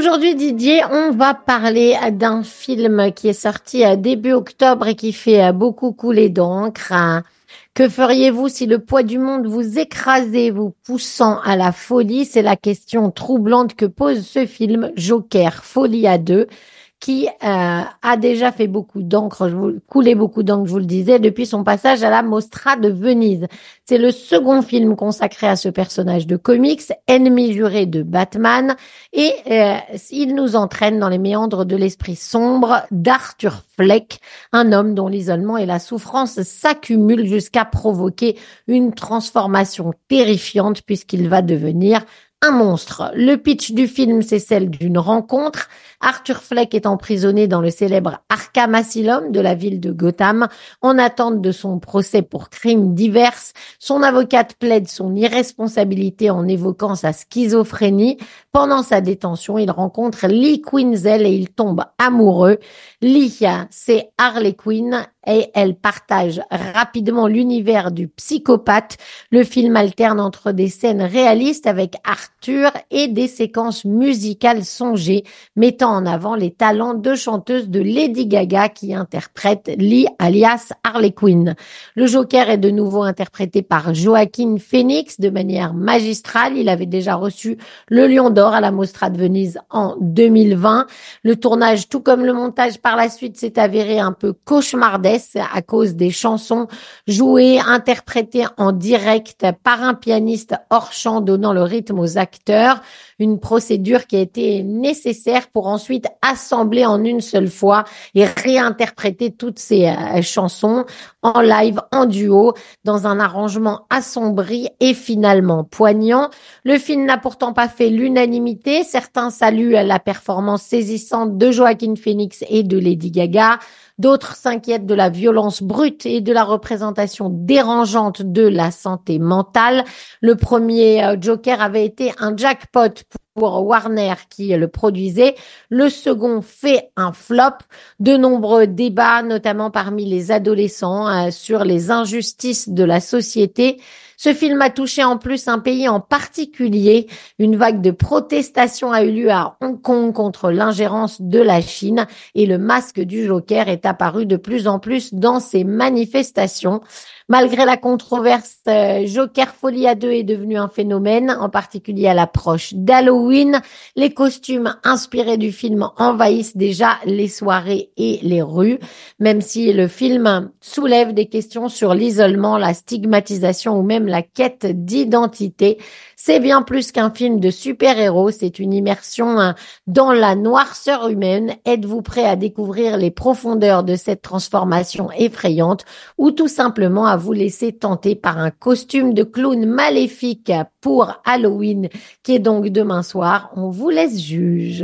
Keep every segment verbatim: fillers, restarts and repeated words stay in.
Aujourd'hui, Didier, on va parler d'un film qui est sorti à début octobre et qui fait beaucoup couler d'encre. Que feriez-vous si le poids du monde vous écrasait, vous poussant à la folie? C'est la question troublante que pose ce film, Joker, Folie à deux, qui euh, a déjà fait beaucoup d'encre, je vous, coulé beaucoup d'encre, je vous le disais, depuis son passage à la Mostra de Venise. C'est le second film consacré à ce personnage de comics, ennemi juré de Batman, et euh, il nous entraîne dans les méandres de l'esprit sombre d'Arthur Fleck, un homme dont l'isolement et la souffrance s'accumulent jusqu'à provoquer une transformation terrifiante puisqu'il va devenir un monstre. Le pitch du film, c'est celle d'une rencontre. Arthur Fleck est emprisonné dans le célèbre Arkham Asylum de la ville de Gotham en attente de son procès pour crimes divers. Son avocate plaide son irresponsabilité en évoquant sa schizophrénie. Pendant sa détention, il rencontre Lee Quinzel et il tombe amoureux. Lee, c'est Harley Quinn et elle partage rapidement l'univers du psychopathe. Le film alterne entre des scènes réalistes avec Arthur et des séquences musicales songées, mettant en avant les talents de chanteuse de Lady Gaga qui interprète Lee alias Harley Quinn. Le Joker est de nouveau interprété par Joaquin Phoenix de manière magistrale. Il avait déjà reçu le Lion d'Or à la Mostra de Venise en deux mille vingt. Le tournage, tout comme le montage par la suite, s'est avéré un peu cauchemardesque à cause des chansons jouées, interprétées en direct par un pianiste hors champ donnant le rythme aux acteurs. Une procédure qui a été nécessaire pour ensuite assembler en une seule fois et réinterpréter toutes ces euh, chansons en live, en duo, dans un arrangement assombri et finalement poignant. Le film n'a pourtant pas fait l'unanimité. Certains saluent la performance saisissante de Joaquin Phoenix et de Lady Gaga. D'autres s'inquiètent de la violence brute et de la représentation dérangeante de la santé mentale. Le premier euh, Joker avait été un jackpot pour Warner qui le produisait. Le second fait un flop. De nombreux débats, notamment parmi les adolescents, euh, sur les injustices de la société. Ce film a touché en plus un pays en particulier. Une vague de protestations a eu lieu à Hong Kong contre l'ingérence de la Chine et le masque du Joker est apparu de plus en plus dans ces manifestations. Malgré la controverse, euh, Joker Folie à deux est devenu un phénomène, en particulier à l'approche d'Halloween. Les costumes inspirés du film envahissent déjà les soirées et les rues, même si le film soulève des questions sur l'isolement, la stigmatisation ou même la quête d'identité. C'est bien plus qu'un film de super-héros, c'est une immersion dans la noirceur humaine. Êtes-vous prêt à découvrir les profondeurs de cette transformation effrayante ou tout simplement à vous laisser tenter par un costume de clown maléfique pour Halloween qui est donc demain soir? On vous laisse juge.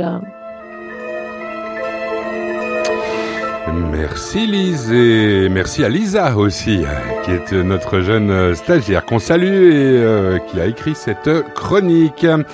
Merci Lise et merci à Lisa aussi, qui est notre jeune stagiaire qu'on salue et euh, qui a écrit cette chronique.